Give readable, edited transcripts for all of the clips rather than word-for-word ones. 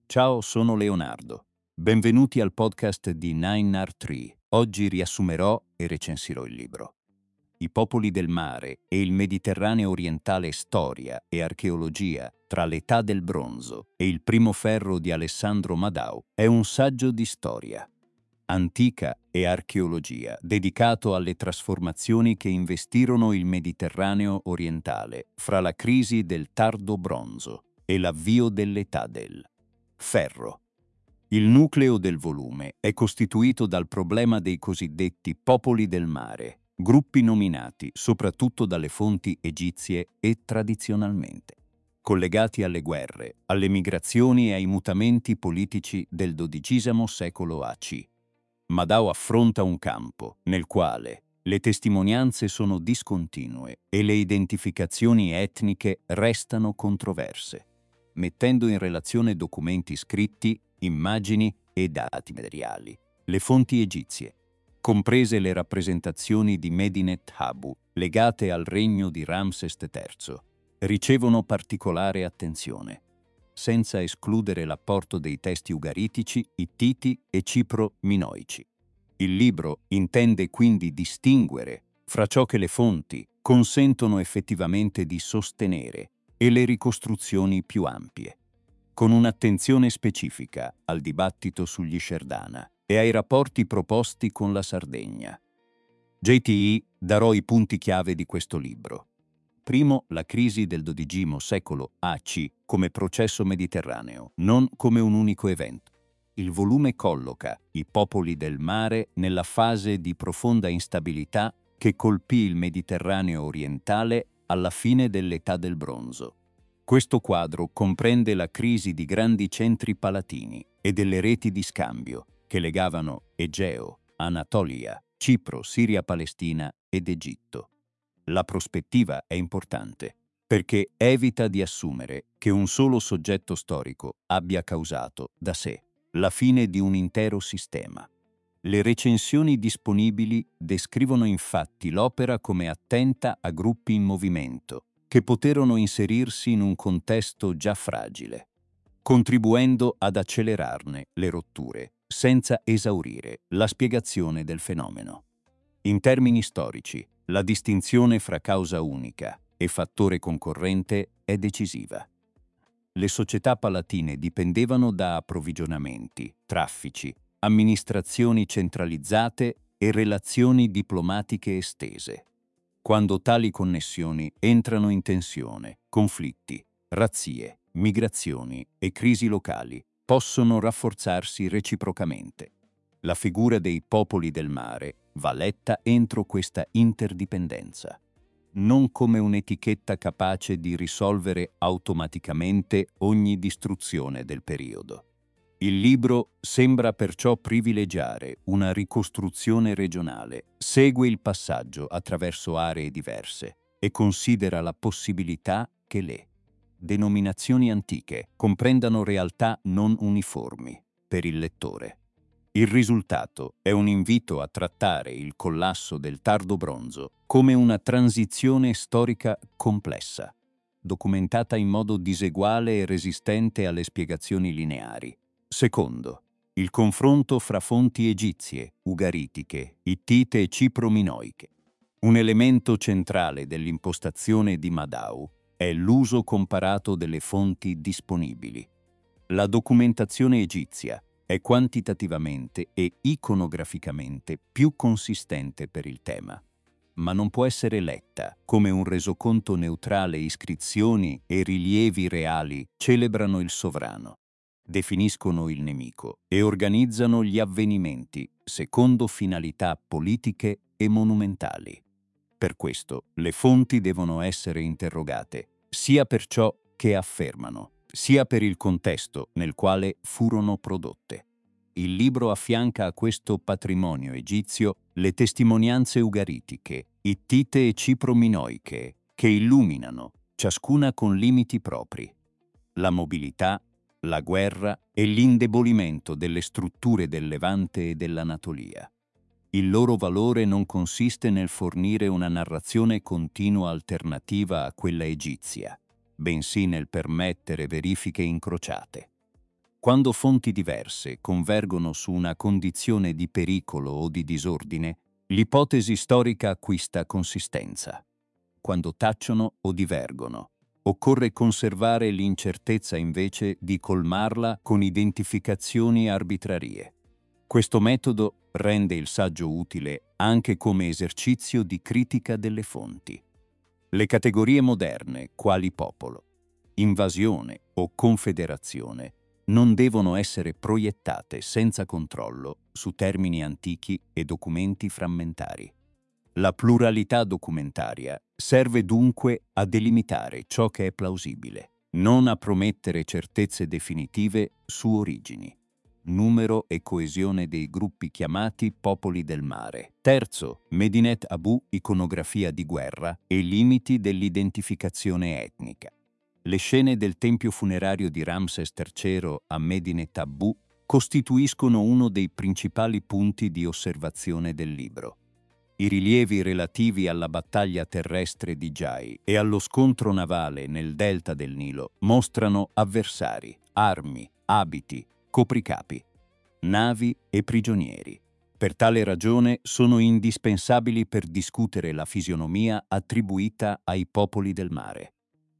Ciao, sono Leonardo. Benvenuti al podcast di 9R3. Oggi riassumerò e recensirò il libro. I popoli del mare e il Mediterraneo orientale storia e archeologia tra l'età del bronzo e il primo ferro di Alessandro Madao è un saggio di storia antica e archeologia dedicato alle trasformazioni che investirono il Mediterraneo orientale fra la crisi del tardo bronzo e l'avvio dell'età del ferro. Il nucleo del volume è costituito dal problema dei cosiddetti popoli del mare, gruppi nominati soprattutto dalle fonti egizie e tradizionalmente collegati alle guerre, alle migrazioni e ai mutamenti politici del XII secolo AC. Madao affronta un campo nel quale le testimonianze sono discontinue e le identificazioni etniche restano controverse, mettendo in relazione documenti scritti, immagini e dati materiali. Le fonti egizie, comprese le rappresentazioni di Medinet Habu legate al regno di Ramses III, ricevono particolare attenzione, senza escludere l'apporto dei testi ugaritici, ittiti e cipro-minoici. Il libro intende quindi distinguere fra ciò che le fonti consentono effettivamente di sostenere e le ricostruzioni più ampie, con un'attenzione specifica al dibattito sugli Sherdana e ai rapporti proposti con la Sardegna. JTI darò i punti chiave di questo libro. Primo, la crisi del XII secolo AC come processo mediterraneo, non come un unico evento. Il volume colloca i popoli del mare nella fase di profonda instabilità che colpì il Mediterraneo orientale alla fine dell'età del bronzo. Questo quadro comprende la crisi di grandi centri palatini e delle reti di scambio che legavano Egeo, Anatolia, Cipro, Siria-Palestina ed Egitto. La prospettiva è importante perché evita di assumere che un solo soggetto storico abbia causato, da sé, la fine di un intero sistema. Le recensioni disponibili descrivono infatti l'opera come attenta a gruppi in movimento, che poterono inserirsi in un contesto già fragile, contribuendo ad accelerarne le rotture, senza esaurire la spiegazione del fenomeno. In termini storici, la distinzione fra causa unica e fattore concorrente è decisiva. Le società palatine dipendevano da approvvigionamenti, traffici, amministrazioni centralizzate e relazioni diplomatiche estese. Quando tali connessioni entrano in tensione, conflitti, razzie, migrazioni e crisi locali possono rafforzarsi reciprocamente. La figura dei popoli del mare va letta entro questa interdipendenza, non come un'etichetta capace di risolvere automaticamente ogni distruzione del periodo. Il libro sembra perciò privilegiare una ricostruzione regionale, segue il passaggio attraverso aree diverse e considera la possibilità che le denominazioni antiche comprendano realtà non uniformi per il lettore. Il risultato è un invito a trattare il collasso del tardo bronzo come una transizione storica complessa, documentata in modo diseguale e resistente alle spiegazioni lineari. Secondo, il confronto fra fonti egizie, ugaritiche, ittite e cipro-minoiche. Un elemento centrale dell'impostazione di Madao è l'uso comparato delle fonti disponibili. La documentazione egizia è quantitativamente e iconograficamente più consistente per il tema, ma non può essere letta come un resoconto neutrale. Iscrizioni e rilievi reali celebrano il sovrano, definiscono il nemico e organizzano gli avvenimenti secondo finalità politiche e monumentali. Per questo le fonti devono essere interrogate, sia per ciò che affermano, sia per il contesto nel quale furono prodotte. Il libro affianca a questo patrimonio egizio le testimonianze ugaritiche, ittite e cipro-minoiche, che illuminano, ciascuna con limiti propri, la mobilità, la guerra e l'indebolimento delle strutture del Levante e dell'Anatolia. Il loro valore non consiste nel fornire una narrazione continua alternativa a quella egizia, bensì nel permettere verifiche incrociate. Quando fonti diverse convergono su una condizione di pericolo o di disordine, l'ipotesi storica acquista consistenza. Quando tacciono o divergono, occorre conservare l'incertezza invece di colmarla con identificazioni arbitrarie. Questo metodo rende il saggio utile anche come esercizio di critica delle fonti. Le categorie moderne, quali popolo, invasione o confederazione, non devono essere proiettate senza controllo su termini antichi e documenti frammentari. La pluralità documentaria serve dunque a delimitare ciò che è plausibile, non a promettere certezze definitive su origini, numero e coesione dei gruppi chiamati popoli del mare. Terzo, Medinet Habu, iconografia di guerra e limiti dell'identificazione etnica. Le scene del tempio funerario di Ramses III a Medinet Habu costituiscono uno dei principali punti di osservazione del libro. I rilievi relativi alla battaglia terrestre di Jai e allo scontro navale nel delta del Nilo mostrano avversari, armi, abiti, copricapi, navi e prigionieri. Per tale ragione sono indispensabili per discutere la fisionomia attribuita ai popoli del mare.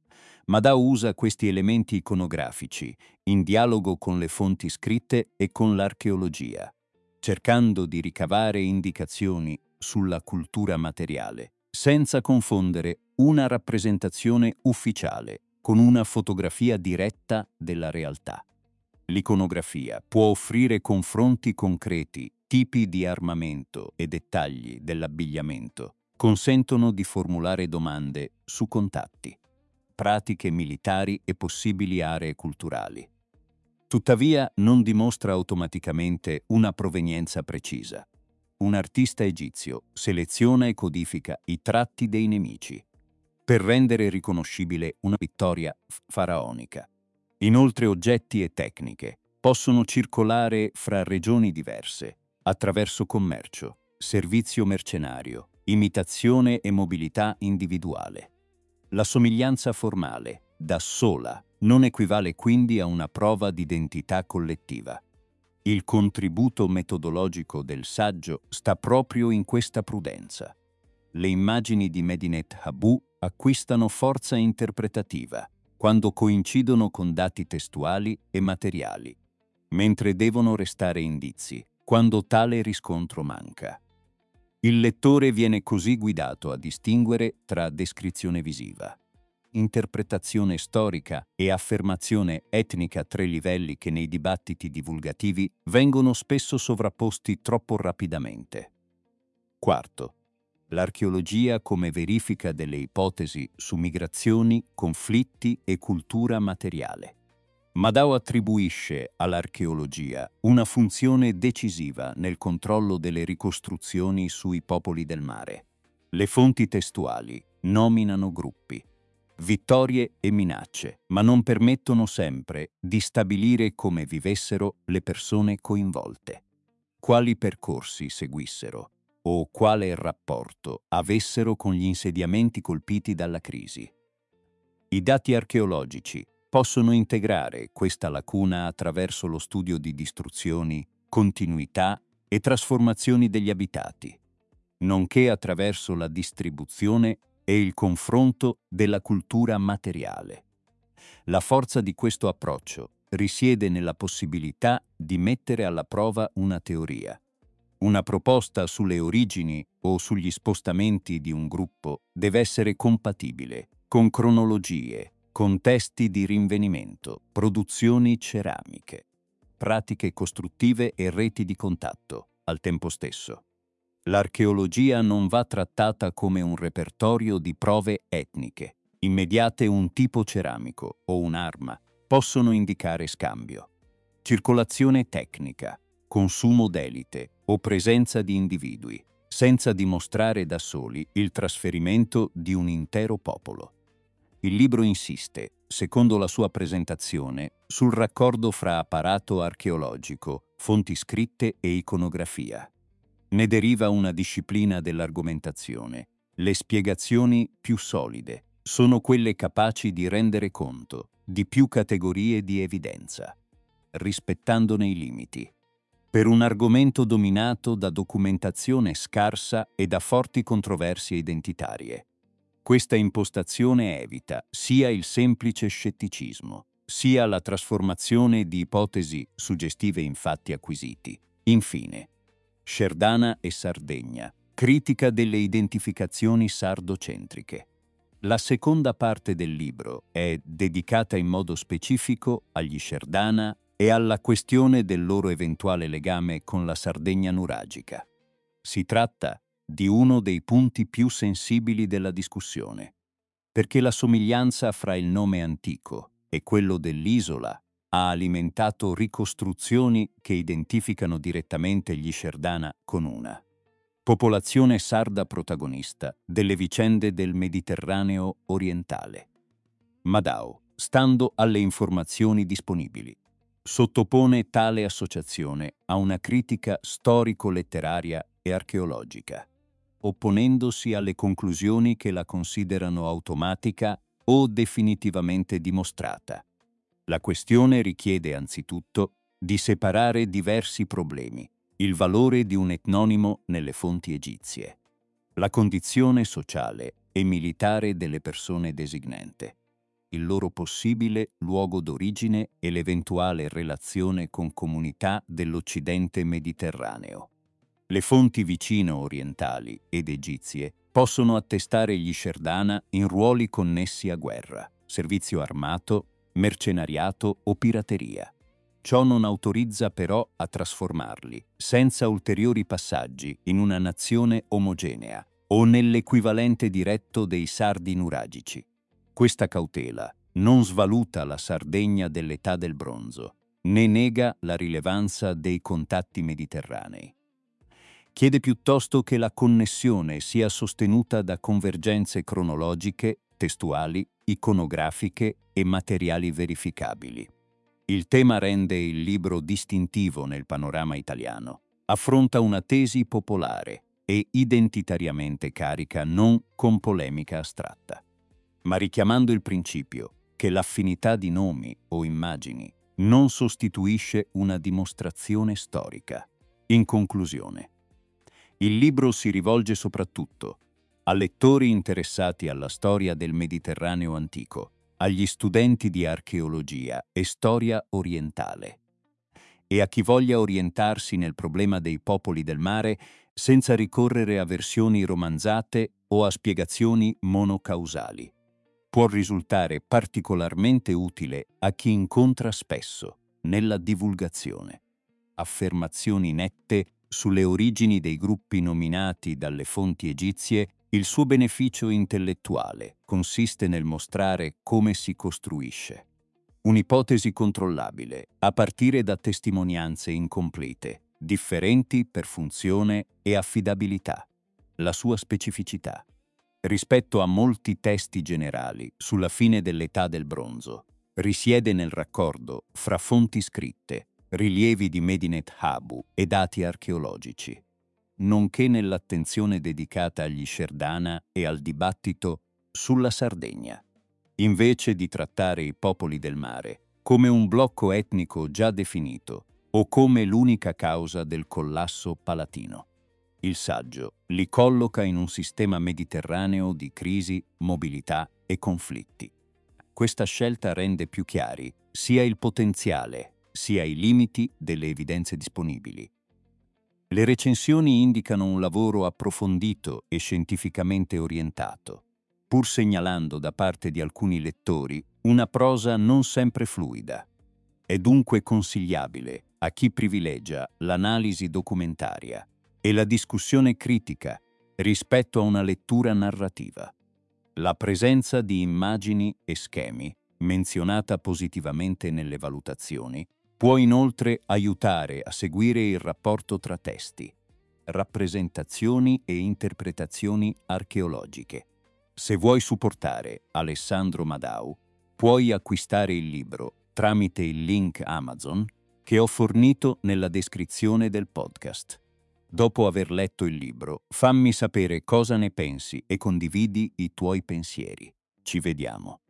Madao usa questi elementi iconografici in dialogo con le fonti scritte e con l'archeologia, cercando di ricavare indicazioni sulla cultura materiale, senza confondere una rappresentazione ufficiale con una fotografia diretta della realtà. L'iconografia può offrire confronti concreti, tipi di armamento e dettagli dell'abbigliamento, consentono di formulare domande su contatti, pratiche militari e possibili aree culturali. Tuttavia non dimostra automaticamente una provenienza precisa. Un artista egizio seleziona e codifica i tratti dei nemici per rendere riconoscibile una vittoria faraonica. Inoltre oggetti e tecniche possono circolare fra regioni diverse attraverso commercio, servizio mercenario, imitazione e mobilità individuale. La somiglianza formale, da sola, non equivale quindi a una prova di identità collettiva. Il contributo metodologico del saggio sta proprio in questa prudenza. Le immagini di Medinet Habu acquistano forza interpretativa quando coincidono con dati testuali e materiali, mentre devono restare indizi quando tale riscontro manca. Il lettore viene così guidato a distinguere tra descrizione visiva, interpretazione storica e affermazione etnica, tre livelli che nei dibattiti divulgativi vengono spesso sovrapposti troppo rapidamente. Quarto, l'archeologia come verifica delle ipotesi su migrazioni, conflitti e cultura materiale. Madao attribuisce all'archeologia una funzione decisiva nel controllo delle ricostruzioni sui popoli del mare. Le fonti testuali nominano gruppi, vittorie e minacce, ma non permettono sempre di stabilire come vivessero le persone coinvolte, quali percorsi seguissero o quale rapporto avessero con gli insediamenti colpiti dalla crisi. I dati archeologici possono integrare questa lacuna attraverso lo studio di distruzioni, continuità e trasformazioni degli abitati, nonché attraverso la distribuzione e il confronto della cultura materiale. La forza di questo approccio risiede nella possibilità di mettere alla prova una teoria. Una proposta sulle origini o sugli spostamenti di un gruppo deve essere compatibile con cronologie, contesti di rinvenimento, produzioni ceramiche, pratiche costruttive e reti di contatto al tempo stesso. L'archeologia non va trattata come un repertorio di prove etniche. Immediate un tipo ceramico o un'arma possono indicare scambio, circolazione tecnica, consumo d'elite o presenza di individui, senza dimostrare da soli il trasferimento di un intero popolo. Il libro insiste, secondo la sua presentazione, sul raccordo fra apparato archeologico, fonti scritte e iconografia. Ne deriva una disciplina dell'argomentazione. Le spiegazioni più solide sono quelle capaci di rendere conto di più categorie di evidenza. rispettandone i limiti. Per un argomento dominato da documentazione scarsa e da forti controversie identitarie. Questa impostazione evita sia il semplice scetticismo, sia la trasformazione di ipotesi suggestive in fatti acquisiti. Infine, Sherdana e Sardegna, critica delle identificazioni sardocentriche. La seconda parte del libro è dedicata in modo specifico agli Sherdana e alla questione del loro eventuale legame con la Sardegna nuragica. Si tratta di uno dei punti più sensibili della discussione, perché la somiglianza fra il nome antico e quello dell'isola ha alimentato ricostruzioni che identificano direttamente gli Sherdana con una popolazione sarda protagonista delle vicende del Mediterraneo orientale. Madao, stando alle informazioni disponibili, sottopone tale associazione a una critica storico-letteraria e archeologica, opponendosi alle conclusioni che la considerano automatica o definitivamente dimostrata. La questione richiede anzitutto di separare diversi problemi: il valore di un etnonimo nelle fonti egizie, la condizione sociale e militare delle persone designate, il loro possibile luogo d'origine e l'eventuale relazione con comunità dell'Occidente mediterraneo. Le fonti vicino-orientali ed egizie possono attestare gli Sherdana in ruoli connessi a guerra, servizio armato, mercenariato o pirateria. Ciò non autorizza però a trasformarli, senza ulteriori passaggi, in una nazione omogenea o nell'equivalente diretto dei sardi nuragici. Questa cautela non svaluta la Sardegna dell'età del bronzo, né nega la rilevanza dei contatti mediterranei. Chiede piuttosto che la connessione sia sostenuta da convergenze cronologiche, testuali, iconografiche e materiali verificabili. Il tema rende il libro distintivo nel panorama italiano. Affronta una tesi popolare e identitariamente carica, non con polemica astratta, ma richiamando il principio che l'affinità di nomi o immagini non sostituisce una dimostrazione storica. In conclusione, il libro si rivolge soprattutto a lettori interessati alla storia del Mediterraneo antico, agli studenti di archeologia e storia orientale, e a chi voglia orientarsi nel problema dei popoli del mare senza ricorrere a versioni romanzate o a spiegazioni monocausali. Può risultare particolarmente utile a chi incontra spesso, nella divulgazione, affermazioni nette sulle origini dei gruppi nominati dalle fonti egizie. Il suo beneficio intellettuale consiste nel mostrare come si costruisce un'ipotesi controllabile a partire da testimonianze incomplete, differenti per funzione e affidabilità. La sua specificità, rispetto a molti testi generali sulla fine dell'età del bronzo, risiede nel raccordo fra fonti scritte, rilievi di Medinet Habu e dati archeologici, nonché nell'attenzione dedicata agli Sherdana e al dibattito sulla Sardegna, invece di trattare i popoli del mare come un blocco etnico già definito o come l'unica causa del collasso palatino. Il saggio li colloca in un sistema mediterraneo di crisi, mobilità e conflitti. Questa scelta rende più chiari sia il potenziale sia i limiti delle evidenze disponibili. Le recensioni indicano un lavoro approfondito e scientificamente orientato, pur segnalando da parte di alcuni lettori una prosa non sempre fluida. È dunque consigliabile a chi privilegia l'analisi documentaria e la discussione critica rispetto a una lettura narrativa. La presenza di immagini e schemi, menzionata positivamente nelle valutazioni, può inoltre aiutare a seguire il rapporto tra testi, rappresentazioni e interpretazioni archeologiche. Se vuoi supportare Alessandro Madao, puoi acquistare il libro tramite il link Amazon che ho fornito nella descrizione del podcast. Dopo aver letto il libro, fammi sapere cosa ne pensi e condividi i tuoi pensieri. Ci vediamo.